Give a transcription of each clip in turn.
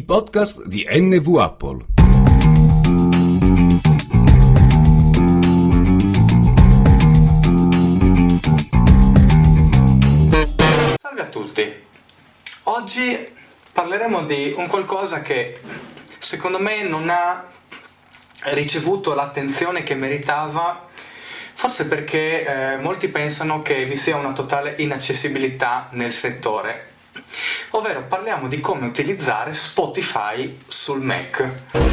podcast di NV Apple. Salve a tutti. Oggi parleremo di un qualcosa che secondo me non ha ricevuto l'attenzione che meritava, forse perché molti pensano che vi sia una totale inaccessibilità nel settore. Ovvero parliamo di come utilizzare Spotify sul Mac.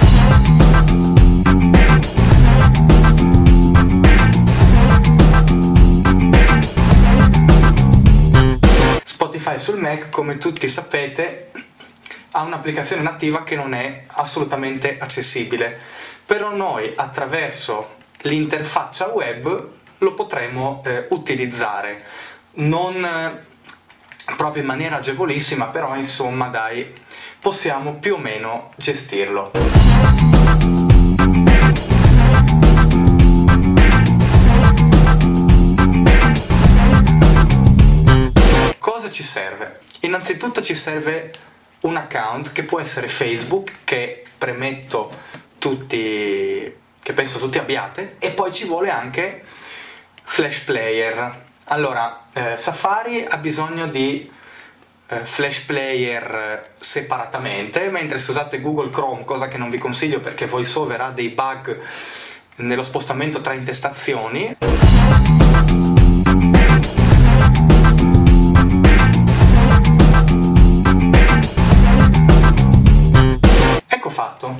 Spotify sul Mac, come tutti sapete, ha un'applicazione nativa che non è assolutamente accessibile, però noi attraverso l'interfaccia web lo potremo utilizzare, non proprio in maniera agevolissima, però insomma dai, possiamo più o meno gestirlo. Cosa ci serve? Innanzitutto ci serve un account che può essere Facebook, che premetto tutti, che penso tutti abbiate, e poi ci vuole anche Flash Player. Allora, Safari ha bisogno di Flash Player separatamente, mentre se usate Google Chrome, cosa che non vi consiglio perché VoiceOver ha dei bug nello spostamento tra intestazioni. Ecco fatto.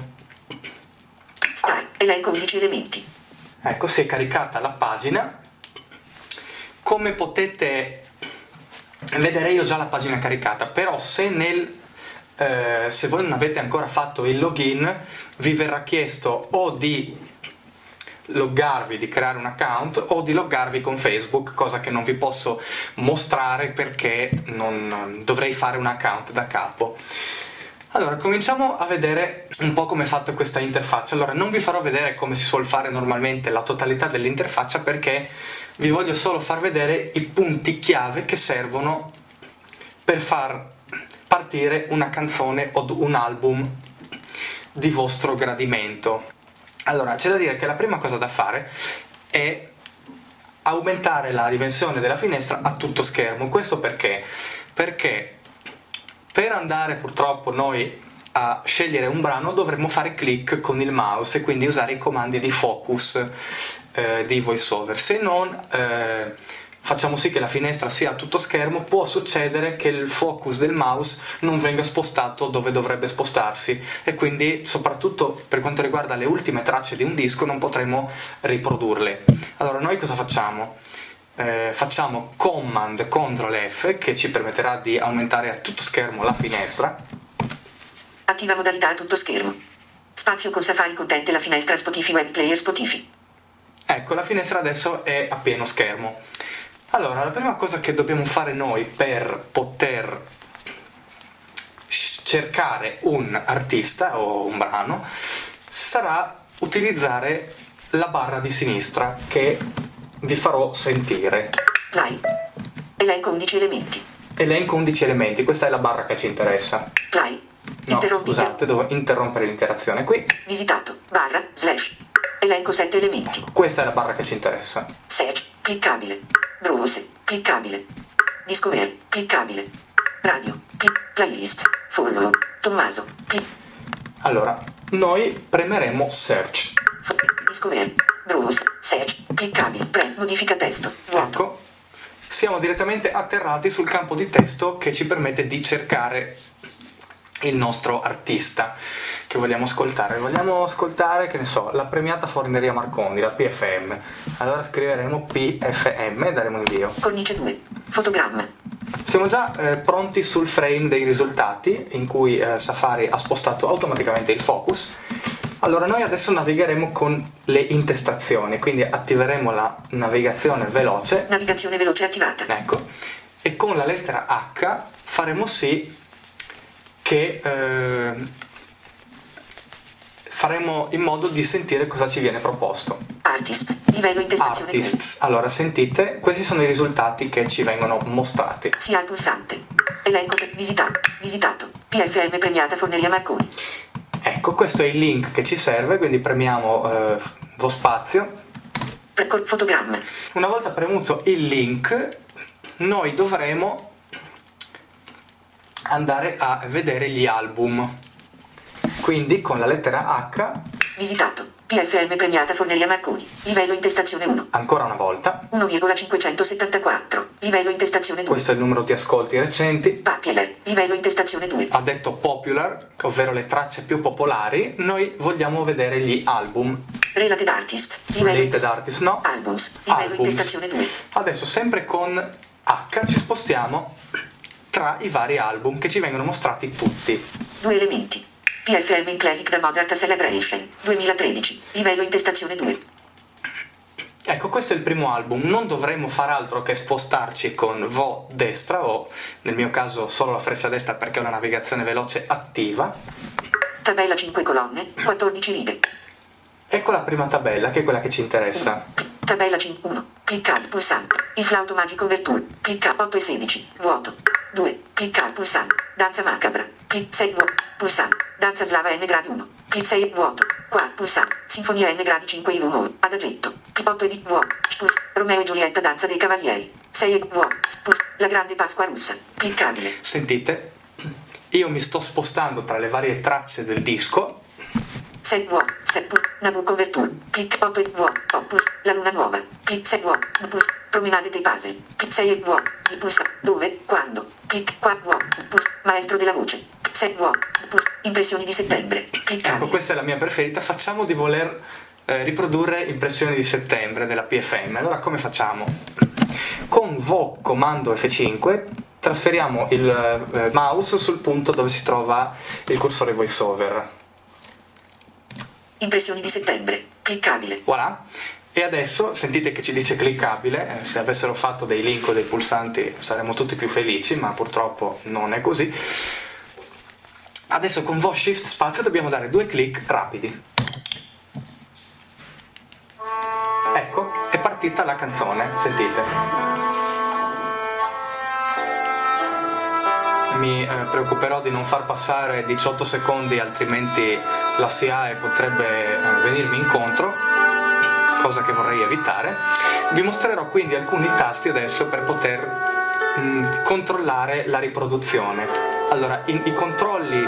Elenco 11 elementi. Ecco, si è caricata la pagina. Come potete vedere, io ho già la pagina caricata, però se voi non avete ancora fatto il login, vi verrà chiesto o di loggarvi, di creare un account, o di loggarvi con Facebook, cosa che non vi posso mostrare perché non dovrei fare un account da capo. Allora, cominciamo a vedere un po' come è fatta questa interfaccia. Allora, non vi farò vedere come si suol fare normalmente la totalità dell'interfaccia, perché vi voglio solo far vedere i punti chiave che servono per far partire una canzone o un album di vostro gradimento. Allora, c'è da dire che la prima cosa da fare è aumentare la dimensione della finestra a tutto schermo. Questo perché? Perché per andare purtroppo noi a scegliere un brano dovremmo fare click con il mouse e quindi usare i comandi di focus di VoiceOver. Se non facciamo sì che la finestra sia a tutto schermo, può succedere che il focus del mouse non venga spostato dove dovrebbe spostarsi, e quindi soprattutto per quanto riguarda le ultime tracce di un disco non potremo riprodurle. Allora noi cosa facciamo? Facciamo Command Ctrl F, che ci permetterà di aumentare a tutto schermo la finestra. Attiva modalità a tutto schermo. Spazio con Safari contente la finestra Spotify Web Player Spotify. Ecco, la finestra adesso è a pieno schermo. Allora, la prima cosa che dobbiamo fare noi per poter cercare un artista o un brano sarà utilizzare la barra di sinistra che vi farò sentire. Play. Elenco 11 elementi. Elenco 11 elementi, questa è la barra che ci interessa. Play. No, scusate, devo interrompere l'interazione qui. Visitato. Barra. Slash. Elenco 7 elementi. Questa è la barra che ci interessa. Search. Cliccabile. Browse. Cliccabile. Discover. Cliccabile. Radio. Playlist. Follow. Tommaso. Allora, noi premeremo Search. Discover. Browse. Search. Cliccabile. Modifica testo. Vuoto. Ecco, siamo direttamente atterrati sul campo di testo che ci permette di cercare il nostro artista che vogliamo ascoltare. Vogliamo ascoltare, che ne so, la premiata Forneria Marconi, la PFM. Allora scriveremo PFM e daremo invio. Cornice 2. Fotogramma. Siamo già pronti sul frame dei risultati, in cui Safari ha spostato automaticamente il focus. Allora noi adesso navigheremo con le intestazioni, quindi attiveremo la navigazione veloce. Navigazione veloce attivata. Ecco, e con la lettera H faremo sì che faremo in modo di sentire cosa ci viene proposto. Artists, livello intestazione. Artists, allora sentite, questi sono i risultati che ci vengono mostrati. Sia al pulsante. Elenco visitato. PFM premiata Forneria Marconi. Ecco, questo è il link che ci serve, quindi premiamo VoSpazio. Fotogramma. Una volta premuto il link, noi dovremo andare a vedere gli album. Quindi con la lettera H. Visitato. PFM premiata Forneria Marconi. Livello intestazione 1. Ancora una volta. 1,574. Livello intestazione 2. Questo è il numero di ascolti recenti. Popular. Livello intestazione 2. Ha detto popular, ovvero le tracce più popolari. Noi vogliamo vedere gli album. Related Artists. Livello Related Artists, no. Albums. Livello intestazione 2. Adesso sempre con H ci spostiamo tra i vari album che ci vengono mostrati tutti. 2 elementi. PFM in Classic The Mozart Celebration 2013, livello intestazione 2. Ecco, questo è il primo album. Non dovremmo far altro che spostarci con Vo destra, o nel mio caso solo la freccia destra perché ho la navigazione veloce attiva. Tabella 5 colonne, 14 righe. Ecco la prima tabella, che è quella che ci interessa. Tabella 1. Clicca al pulsante. Il flauto magico Vertour. Clicca 8 e 16. Vuoto. 2. Clicca al pulsante. Danza macabra. Clic 6 vuoto. Pulsante. Danza slava N gradi 1. Clic 6 vuoto. 4 pulsante. Sinfonia N gradi 5 in humor. Adagetto. Clic 8 e di vuoto. Romeo e Giulietta danza dei cavalieri. 6 e vuoto. La grande Pasqua russa. Cliccabile. Sentite? Io mi sto spostando tra le varie tracce del disco. 6 vuoto. 7 Nabucco Vertour. Clic 8 e vuoto. Opus. La luna nuova. Clic 6 vuoto. Promenade dei puzzle. Clic 6 e vuoto. Il pulsante. Dove? Quando? Clic 4 vuoto. Maestro della voce. 6 vuoto. Impressioni di settembre. Cliccabile. Ecco, questa è la mia preferita. Facciamo di voler riprodurre impressioni di settembre della PFM. Allora come facciamo? Con Vo comando F5 trasferiamo il mouse sul punto dove si trova il cursore VoiceOver. Impressioni di settembre. Cliccabile. Voilà. E adesso sentite che ci dice cliccabile. Se avessero fatto dei link o dei pulsanti saremmo tutti più felici, ma purtroppo non è così. Adesso con Vo Shift Spazio dobbiamo dare 2 clic rapidi. Ecco, è partita la canzone, sentite. Mi preoccuperò di non far passare 18 secondi, altrimenti la SIAE potrebbe venirmi incontro, cosa che vorrei evitare. Vi mostrerò quindi alcuni tasti adesso per poter controllare la riproduzione. Allora, i controlli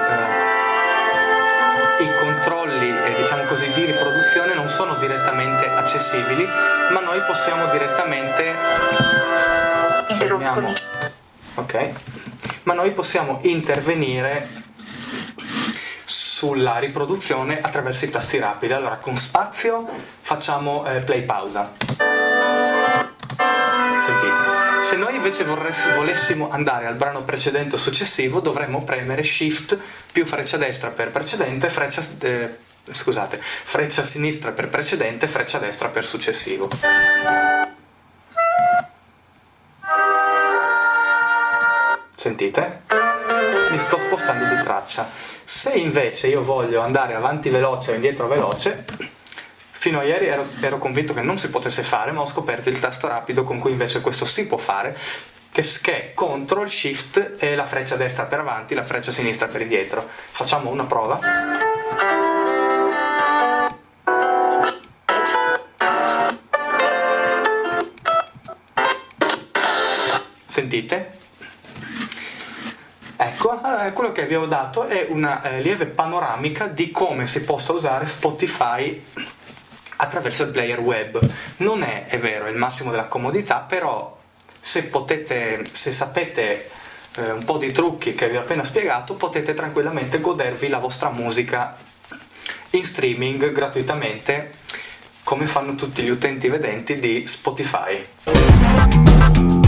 diciamo così, di riproduzione non sono direttamente accessibili, ma noi possiamo direttamente ma noi possiamo intervenire sulla riproduzione attraverso i tasti rapidi. Allora, con spazio facciamo play pausa. Sentite. Se noi invece volessimo andare al brano precedente o successivo, dovremmo premere Shift più freccia destra per precedente, freccia sinistra per precedente, freccia destra per successivo. Sentite? Mi sto spostando di traccia. Se invece io voglio andare avanti veloce o indietro veloce, fino a ieri ero convinto che non si potesse fare, ma ho scoperto il tasto rapido con cui invece questo si può fare, che è Ctrl Shift e la freccia destra per avanti, la freccia sinistra per indietro. Facciamo una prova. Sentite? Ecco, quello che vi ho dato è una lieve panoramica di come si possa usare Spotify attraverso il player web. Non è vero, è il massimo della comodità, però se sapete un po' di trucchi che vi ho appena spiegato, potete tranquillamente godervi la vostra musica in streaming gratuitamente, come fanno tutti gli utenti vedenti di Spotify.